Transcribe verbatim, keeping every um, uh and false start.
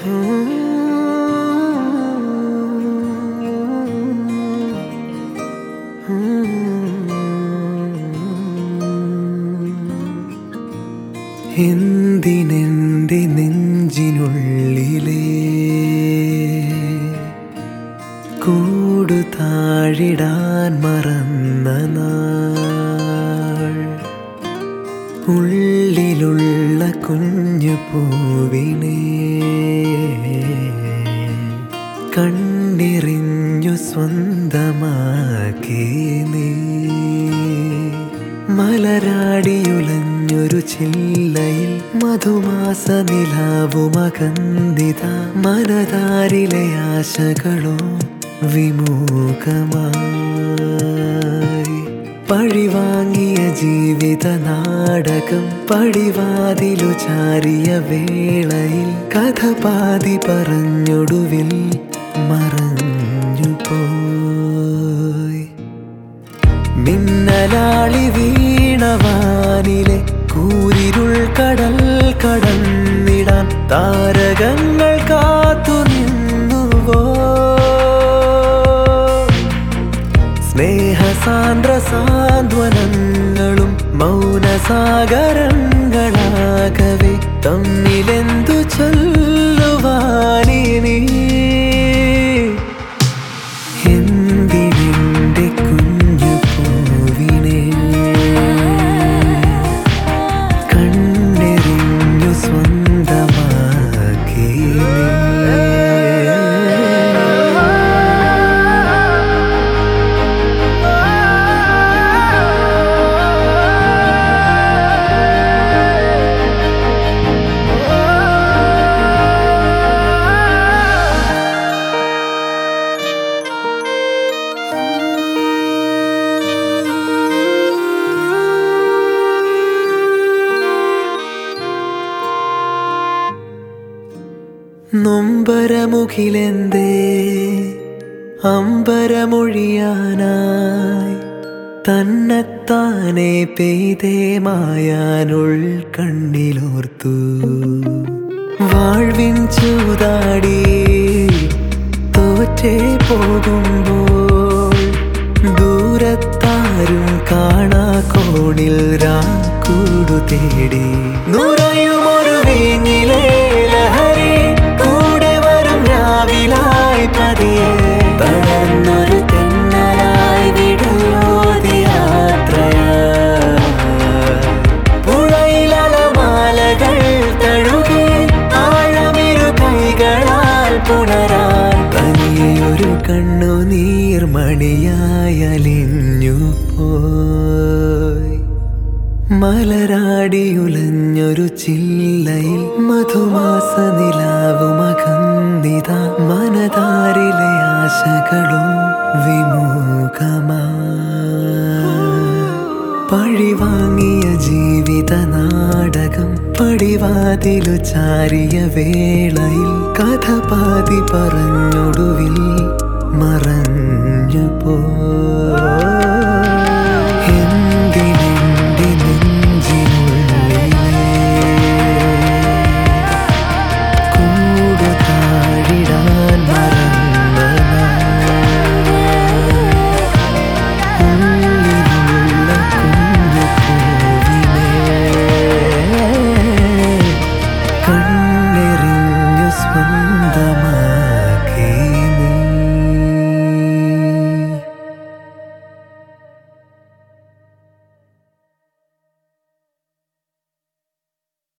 എന്തിനെന്റെ നെഞ്ചിനുള്ളിലെ കൂടു താഴിടാൻ മറന്ന നാൾ, ഉള്ളിലുള്ള കുഞ്ഞു പൂവിനെ കണ്ണെറിഞ്ഞു സ്വന്തമാക്കി നീ. മലരാടിയുലഞ്ഞൊരു ചില്ലയിൽ മധുമാസ നിലാവുമകന്തിത, മനതാരിലെ ആശകളോ വിമുഖമായി. പഴിവാങ്ങിയ ജീവിത നാടകം പടിവാതിലു ചാരിയ വേളയിൽ കഥ പാതി പറഞ്ഞൊടുവിൽ മറഞ്ഞു പോയി. മിന്നലാളി വീണവാനിലെ കൂരിരുൾ കടൽ കടന്നിടാൻ താരകങ്ങൾ കാത്തു നിന്നുവോ? സ്നേഹസാന്ദ്ര സാന്ത്വനങ്ങളും മൗനസാഗരങ്ങളാകവെ തമ്മിലെന്തു ചൊല്ലുവാനിനി? എന്തിനെന്റെ കുഞ്ഞു പൂവിനെ കണ്ണെറിഞ്ഞു സ്വന്തമാക്കി നീ. നൊമ്പരമുഖിലെന്തേ അമ്പരമൊഴിയാനായി തന്നെത്താനെ പെയ്തേ മായാനുൾ കണ്ണിലോർത്തു. വാഴ്വിൻ ചൂതാടി തോറ്റേ പോകുമ്പോൾ ദൂരത്താരും കാണാ കോണിൽ രാക്കൂടു തേടി നുറയുമൊരു വീഞ്ഞിലേ ലഹരി കൂടെ വരും രാവിലായി പതിയെ തളർന്നൊരു തെന്നലായി വിടയോതി യാത്രയായി. പുഴയിലലമാലകൾ തഴുകി ആഴമിരു കൈകളാൽ പുണരാൻ തനിയൊരു കണ്ണുനീർമണിയായി അലിഞ്ഞു പോയി. മലരാടിയുലഞ്ഞൊരു ചില്ലയിൽ മധുമാസ നിലാവുമകന്തിത, മനതാരിലെ ആശകളും വിമുഖമായി. പഴിവാങ്ങിയ ജീവിത നാടകം പടിവാതിലു ചാരിയ വേളയിൽ കഥ പാതി പറഞ്ഞൊടുവിൽ മറഞ്ഞു പോ.